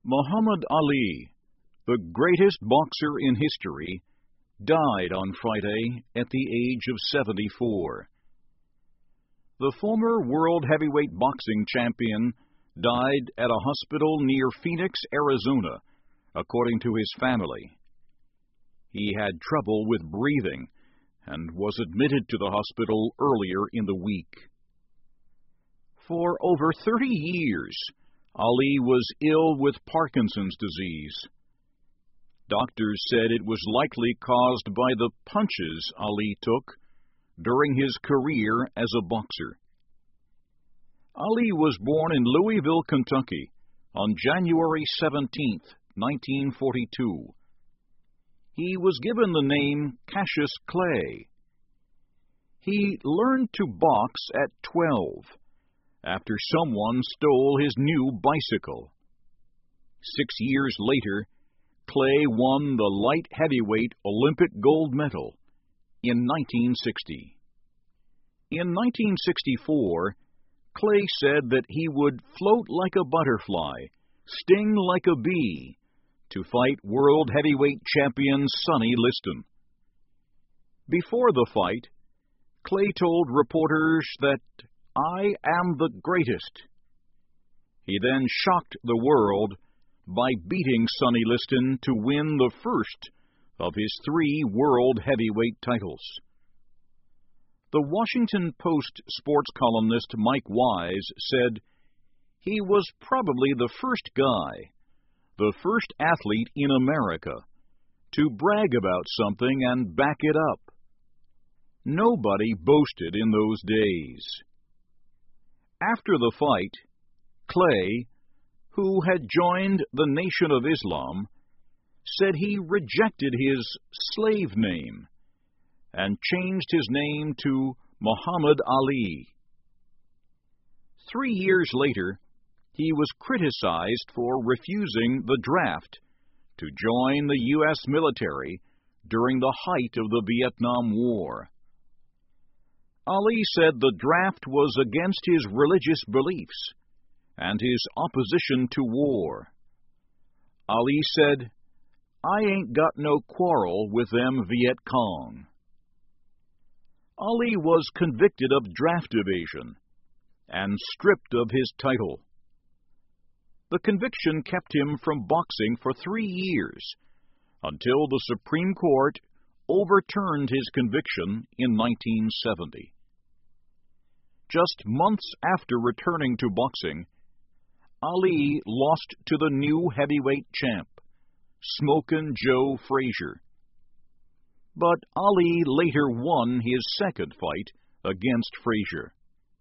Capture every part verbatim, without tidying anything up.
Muhammad Ali, the greatest boxer in history, died on Friday at the age of seventy-four. The former world heavyweight boxing champion died at a hospital near Phoenix, Arizona, according to his family. He had trouble with breathing and was admitted to the hospital earlier in the week. For over thirty years, Ali was ill with Parkinson's disease. Doctors said it was likely caused by the punches Ali took during his career as a boxer. Ali was born in Louisville, Kentucky, on January seventeenth, nineteen forty-two. He was given the name Cassius Clay. He learned to box at twelve, after someone stole his new bicycle. Six years later, Clay won the light heavyweight Olympic gold medal in nineteen sixty. In nineteen sixty-four, Clay said that he would float like a butterfly, sting like a bee, to fight world heavyweight champion Sonny Liston. Before the fight, Clay told reporters that, "I am the greatest." He then shocked the world by beating Sonny Liston to win the first of his three world heavyweight titles. The Washington Post sports columnist Mike Wise said he was probably the first guy, the first athlete in America, to brag about something and back it up. Nobody boasted in those days. After the fight, Clay, who had joined the Nation of Islam, said he rejected his slave name and changed his name to Muhammad Ali. Three years later, he was criticized for refusing the draft to join the U S military during the height of the Vietnam War. Ali said the draft was against his religious beliefs and his opposition to war. Ali said, "I ain't got no quarrel with them Viet Cong." Ali was convicted of draft evasion and stripped of his title. The conviction kept him from boxing for three years, until the Supreme Court overturned his conviction in nineteen seventy. Just months after returning to boxing, Ali lost to the new heavyweight champ, Smokin' Joe Frazier. But Ali later won his second fight against Frazier.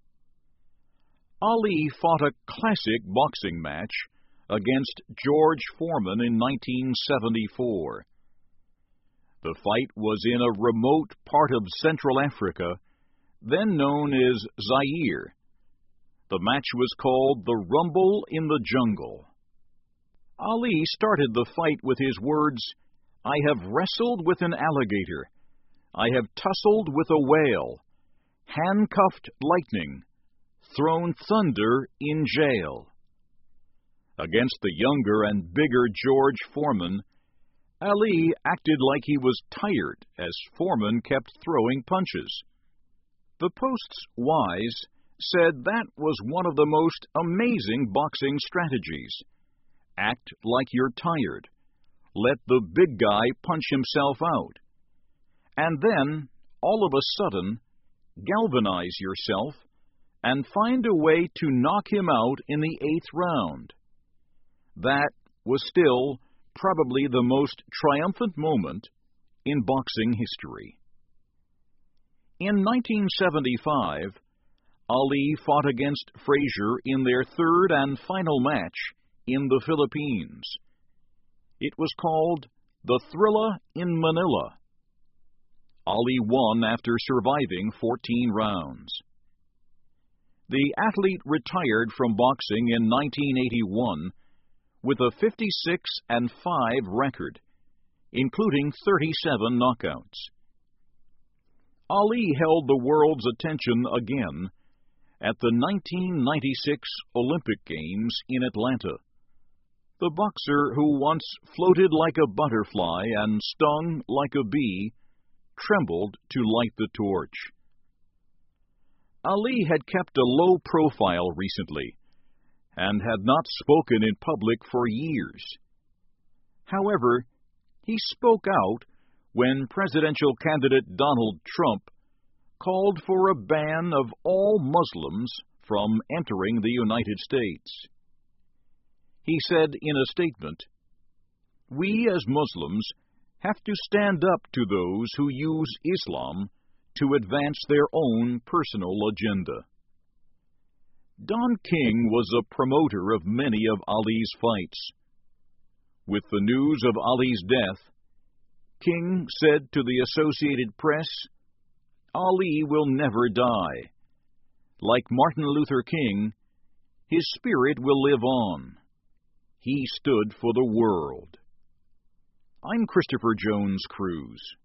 Ali fought a classic boxing match against George Foreman in nineteen seventy-four. The fight was in a remote part of Central Africa, then known as Zaire. The match was called the Rumble in the Jungle. Ali started the fight with his words, "I have wrestled with an alligator. I have tussled with a whale, handcuffed lightning, thrown thunder in jail." Against the younger and bigger George Foreman, Ali acted like he was tired as Foreman kept throwing punches. The Post's Wise said that was one of the most amazing boxing strategies. Act like you're tired. Let the big guy punch himself out. And then, all of a sudden, galvanize yourself and find a way to knock him out in the eighth round. That was still probably the most triumphant moment in boxing history. In nineteen seventy-five, Ali fought against Frazier in their third and final match in the Philippines. It was called the Thrilla in Manila. Ali won after surviving fourteen rounds. The athlete retired from boxing in nineteen eighty-one with a fifty-six and five record, including thirty-seven knockouts. Ali held the world's attention again at the nineteen ninety-six Olympic Games in Atlanta. The boxer who once floated like a butterfly and stung like a bee trembled to light the torch. Ali had kept a low profile recently and had not spoken in public for years. However, he spoke out when presidential candidate Donald Trump called for a ban of all Muslims from entering the United States. He said in a statement, "We as Muslims have to stand up to those who use Islam to advance their own personal agenda." Don King was a promoter of many of Ali's fights. With the news of Ali's death, King said to the Associated Press, "Ali will never die. Like Martin Luther King, his spirit will live on. He stood for the world." I'm Christopher Jones Cruz.